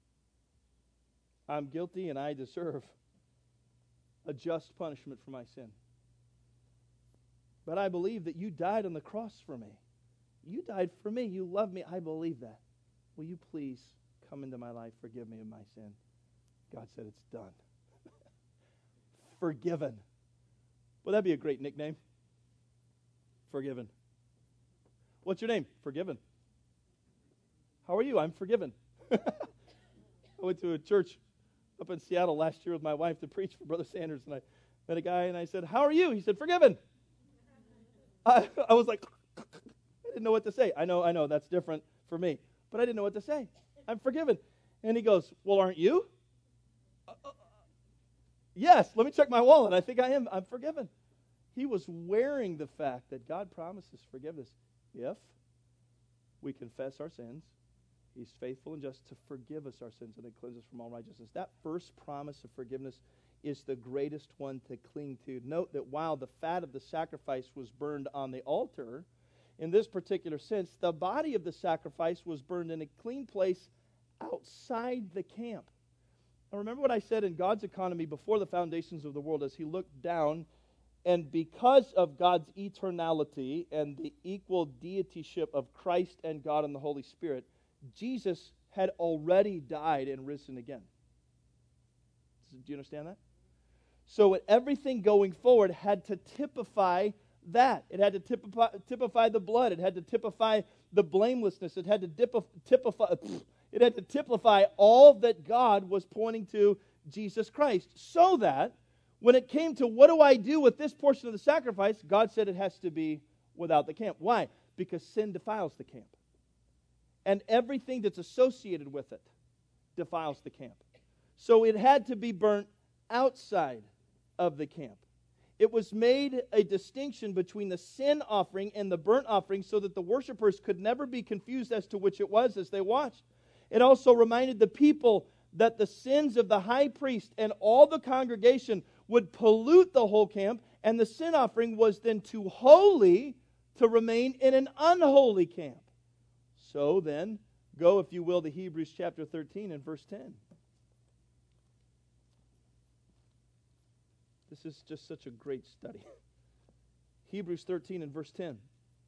I'm guilty and I deserve a just punishment for my sin. But I believe that you died on the cross for me. You died for me. You love me. I believe that. Will you please come into my life, forgive me of my sin? God said it's done. Forgiven. Would that be a great nickname? Forgiven. What's your name? Forgiven. How are you? I'm forgiven. I went to a church up in Seattle last year with my wife to preach for Brother Sanders, and I met a guy, and I said, how are you? He said, forgiven. I, I was like, I didn't know what to say. I know, I know, that's different for me, but I didn't know what to say. I'm forgiven. And he goes, well, aren't you? Uh, uh, yes, let me check my wallet. I think I am. I'm forgiven. He was wearing the fact that God promises forgiveness. If we confess our sins, He's faithful and just to forgive us our sins and to cleanse us from all righteousness. That first promise of forgiveness is the greatest one to cling to. Note that while the fat of the sacrifice was burned on the altar, in this particular sense, the body of the sacrifice was burned in a clean place outside the camp. Now remember what I said in God's economy before the foundations of the world, as He looked down, and because of God's eternality and the equal deityship of Christ and God and the Holy Spirit, Jesus had already died and risen again. Do you understand that? So everything going forward had to typify that. It had to typify, typify the blood. It had to typify the blamelessness. It had to dip- typify, it had to typify all that God was pointing to Jesus Christ. So that when it came to what do I do with this portion of the sacrifice, God said it has to be without the camp. Why? Because sin defiles the camp. And everything that's associated with it defiles the camp. So it had to be burnt outside of the camp. It was made a distinction between the sin offering and the burnt offering so that the worshipers could never be confused as to which it was as they watched. It also reminded the people that the sins of the high priest and all the congregation would pollute the whole camp, and the sin offering was then too holy to remain in an unholy camp. So then, go, if you will, to Hebrews chapter thirteen and verse ten. This is just such a great study. Hebrews thirteen and verse ten.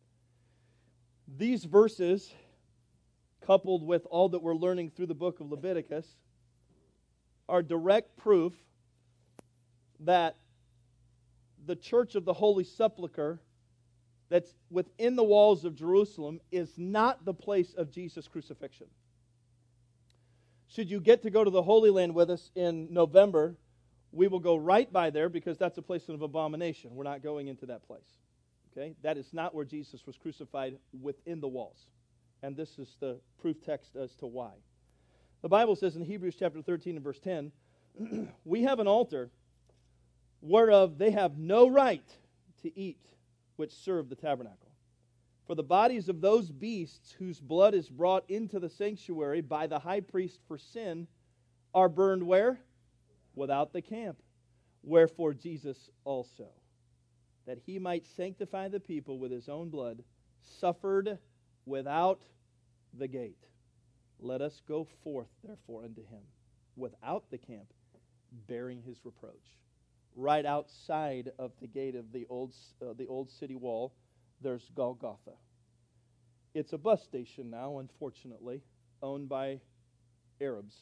These verses, coupled with all that we're learning through the book of Leviticus, are direct proof that the church of the Holy Sepulchre that's within the walls of Jerusalem is not the place of Jesus' crucifixion. Should you get to go to the Holy Land with us in November, we will go right by there because that's a place of abomination. We're not going into that place. Okay? That is not where Jesus was crucified within the walls. And this is the proof text as to why. The Bible says in Hebrews chapter thirteen and verse ten, we have an altar whereof they have no right to eat, which serve the tabernacle. For the bodies of those beasts whose blood is brought into the sanctuary by the high priest for sin are burned where? Without the camp. Wherefore Jesus also, that He might sanctify the people with His own blood, suffered without the gate. Let us go forth, therefore, unto Him, without the camp, bearing His reproach. Right outside of the gate of the old uh, the old city wall, there's Golgotha. It's a bus station now, unfortunately, owned by Arabs.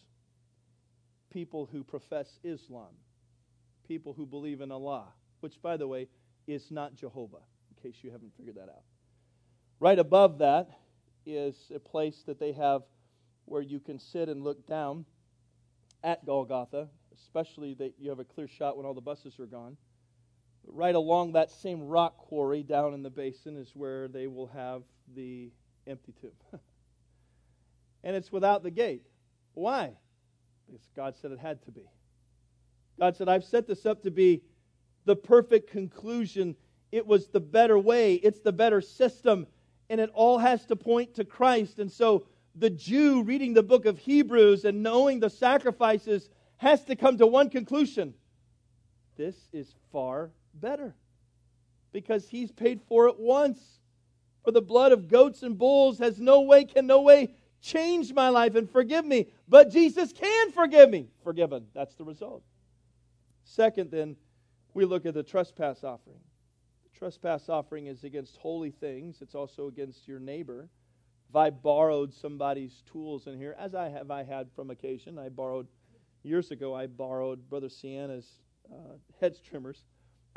People who profess Islam. People who believe in Allah, which, by the way, is not Jehovah, in case you haven't figured that out. Right above that is a place that they have where you can sit and look down at Golgotha, especially that you have a clear shot when all the buses are gone. But right along that same rock quarry down in the basin is where they will have the empty tomb. And it's without the gate. Why? Because God said it had to be. God said, I've set this up to be the perfect conclusion. It was the better way. It's the better system. And it all has to point to Christ. And so the Jew reading the book of Hebrews and knowing the sacrifices has to come to one conclusion. This is far better. Because He's paid for it once. For the blood of goats and bulls has no way, can no way change my life and forgive me. But Jesus can forgive me. Forgiven. That's the result. Second, then, we look at the trespass offering. The trespass offering is against holy things. It's also against your neighbor. If I borrowed somebody's tools in here, as I have I had from occasion, I borrowed, years ago, I borrowed Brother Sienna's uh, hedge trimmers.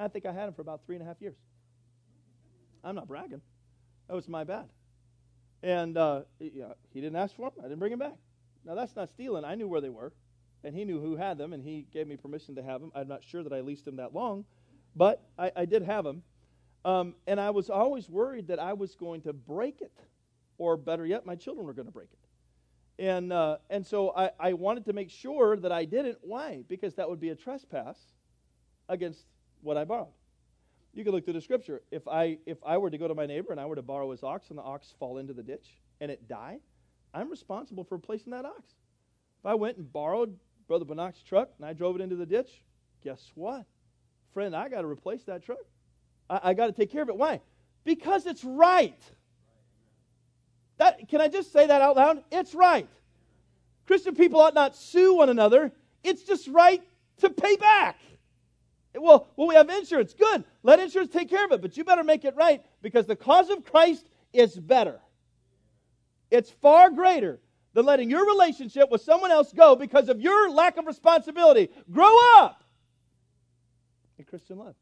I think I had him for about three and a half years. I'm not bragging. That was my bad. And uh, he, uh, he didn't ask for them. I didn't bring him back. Now, that's not stealing. I knew where they were, and he knew who had them, and he gave me permission to have them. I'm not sure that I leased them that long, but I, I did have them. Um, and I was always worried that I was going to break it, or better yet, my children were going to break it. And uh, and so I, I wanted to make sure that I didn't. Why? Because that would be a trespass against what I borrowed. You can look through the scripture. If I if I were to go to my neighbor and I were to borrow his ox and the ox fall into the ditch and it die, I'm responsible for replacing that ox. If I went and borrowed Brother Bannock's truck and I drove it into the ditch, guess what? Friend, I got to replace that truck. I, I got to take care of it. Why? Because it's right. That, can I just say that out loud? It's right. Christian people ought not sue one another. It's just right to pay back. Well, well, we have insurance. Good. Let insurance take care of it. But you better make it right because the cause of Christ is better. It's far greater than letting your relationship with someone else go because of your lack of responsibility. Grow up in Christian love.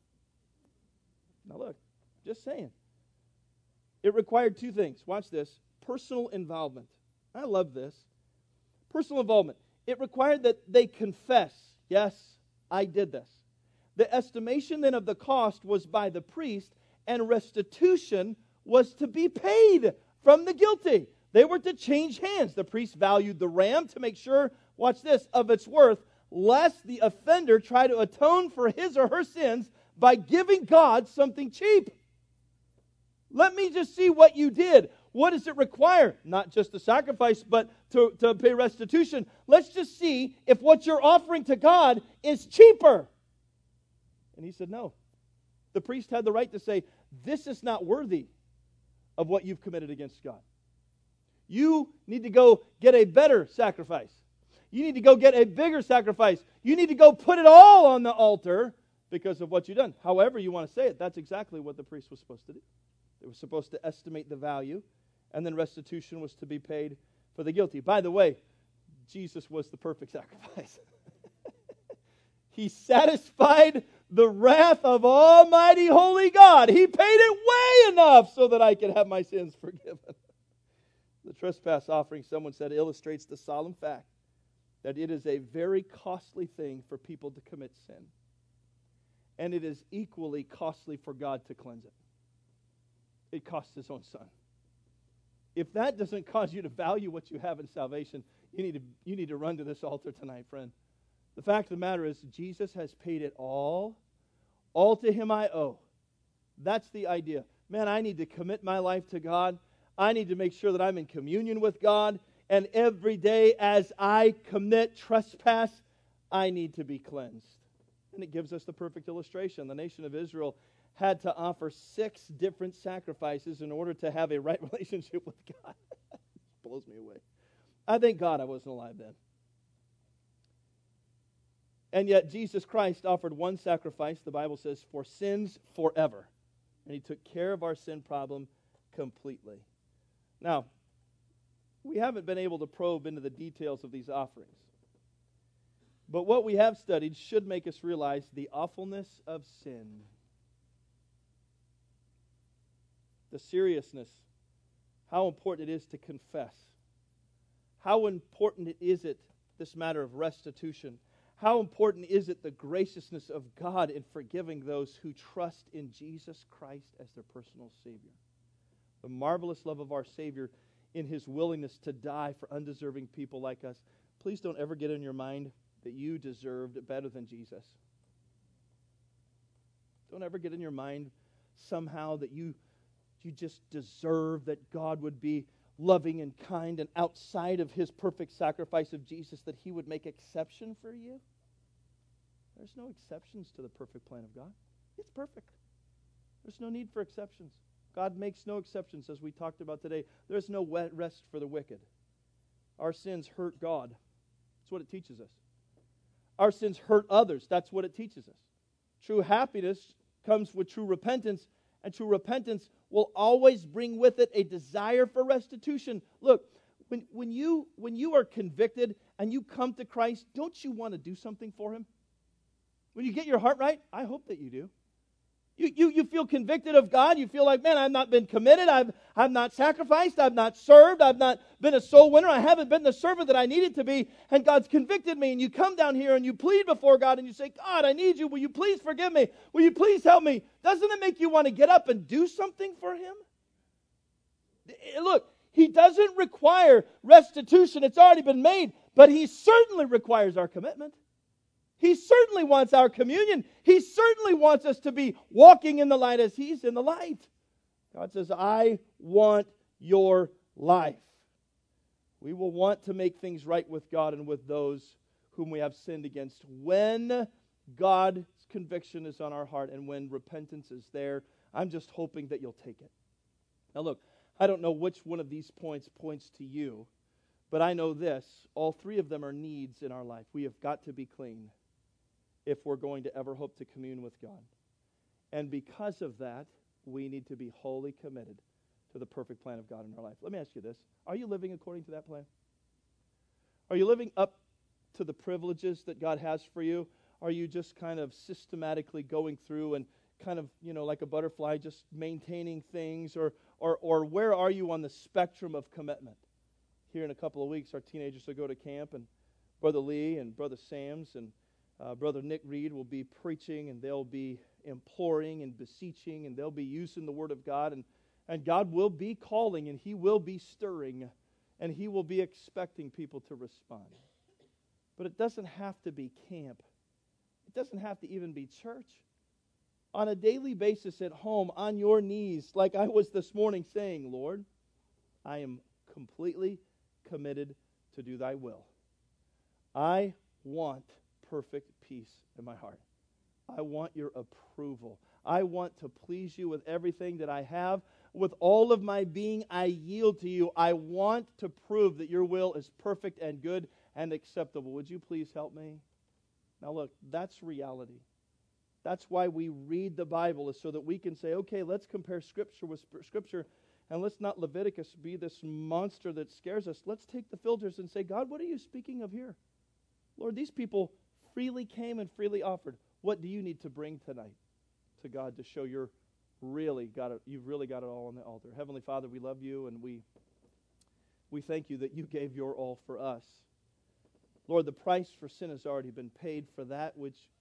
Now look, just saying. It required two things. Watch this. Personal involvement. I love this. Personal involvement. It required that they confess, yes, I did this. The estimation then of the cost was by the priest, and restitution was to be paid from the guilty. They were to change hands. The priest valued the ram to make sure, watch this, of its worth, lest the offender try to atone for his or her sins by giving God something cheap. Let me just see what you did. What does it require? Not just the sacrifice, but to, to pay restitution. Let's just see if what you're offering to God is cheaper. And he said, no. The priest had the right to say, this is not worthy of what you've committed against God. You need to go get a better sacrifice. You need to go get a bigger sacrifice. You need to go put it all on the altar because of what you've done. However you want to say it, that's exactly what the priest was supposed to do. They were supposed to estimate the value, and then restitution was to be paid for the guilty. By the way, Jesus was the perfect sacrifice. He satisfied the wrath of Almighty Holy God. He paid it way enough so that I could have my sins forgiven. The trespass offering, someone said, illustrates the solemn fact that it is a very costly thing for people to commit sin. And it is equally costly for God to cleanse it. It cost His own Son. If that doesn't cause you to value what you have in salvation, you need to, you need to run to this altar tonight, friend. The fact of the matter is, Jesus has paid it all. All to Him I owe. That's the idea. Man, I need to commit my life to God. I need to make sure that I'm in communion with God. And every day as I commit trespass, I need to be cleansed. And it gives us the perfect illustration. The nation of Israel had to offer six different sacrifices in order to have a right relationship with God. It blows me away. I thank God I wasn't alive then. And yet Jesus Christ offered one sacrifice, the Bible says, for sins forever. And He took care of our sin problem completely. Now, we haven't been able to probe into the details of these offerings. But what we have studied should make us realize the awfulness of sin. The seriousness, how important it is to confess. How important is it, this matter of restitution. How important is it the graciousness of God in forgiving those who trust in Jesus Christ as their personal Savior. The marvelous love of our Savior in His willingness to die for undeserving people like us. Please don't ever get in your mind that you deserved better than Jesus. Don't ever get in your mind somehow that you, you just deserve that God would be loving and kind, and outside of His perfect sacrifice of Jesus that He would make exception for you. There's no exceptions to the perfect plan of God. It's perfect. There's no need for exceptions. God makes no exceptions, as we talked about today. There's no rest for the wicked. Our sins hurt God. That's what it teaches us. Our sins hurt others. That's what it teaches us. True happiness comes with true repentance, and true repentance will always bring with it a desire for restitution. Look, when, when, you, when you are convicted and you come to Christ, don't you want to do something for Him? When you get your heart right, I hope that you do. You, you, you feel convicted of God. You feel like, man, I've not been committed. I've, I've not sacrificed. I've not served. I've not been a soul winner. I haven't been the servant that I needed to be. And God's convicted me. And you come down here and you plead before God and you say, God, I need you. Will you please forgive me? Will you please help me? Doesn't it make you want to get up and do something for Him? Look, He doesn't require restitution. It's already been made. But He certainly requires our commitment. He certainly wants our communion. He certainly wants us to be walking in the light as He's in the light. God says, I want your life. We will want to make things right with God and with those whom we have sinned against when God's conviction is on our heart and when repentance is there. I'm just hoping that you'll take it. Now look, I don't know which one of these points points to you, but I know this. All three of them are needs in our life. We have got to be clean if we're going to ever hope to commune with God. And because of that, we need to be wholly committed to the perfect plan of God in our life. Let me ask you this. Are you living according to that plan? Are you living up to the privileges that God has for you? Are you just kind of systematically going through and kind of, you know, like a butterfly, just maintaining things? Or, or, or where are you on the spectrum of commitment? Here in a couple of weeks, our teenagers will go to camp, and Brother Lee and Brother Sams and Uh, Brother Nick Reed will be preaching, and they'll be imploring and beseeching, and they'll be using the Word of God, and, and God will be calling, and He will be stirring, and He will be expecting people to respond. But it doesn't have to be camp. It doesn't have to even be church. On a daily basis at home, on your knees, like I was this morning saying, Lord, I am completely committed to do Thy will. I want perfect peace in my heart. I want your approval. I want to please you with everything that I have. With all of my being, I yield to you. I want to prove that your will is perfect and good and acceptable. Would you please help me? Now look, that's reality. That's why we read the Bible, is so that we can say, okay, let's compare Scripture with Scripture, and let's not Leviticus be this monster that scares us. Let's take the filters and say, God, what are you speaking of here? Lord, these people freely came and freely offered. What do you need to bring tonight to God to show you're really got it, you've really got it all on the altar? Heavenly Father, we love you, and we we thank you that you gave your all for us. Lord, the price for sin has already been paid. For that which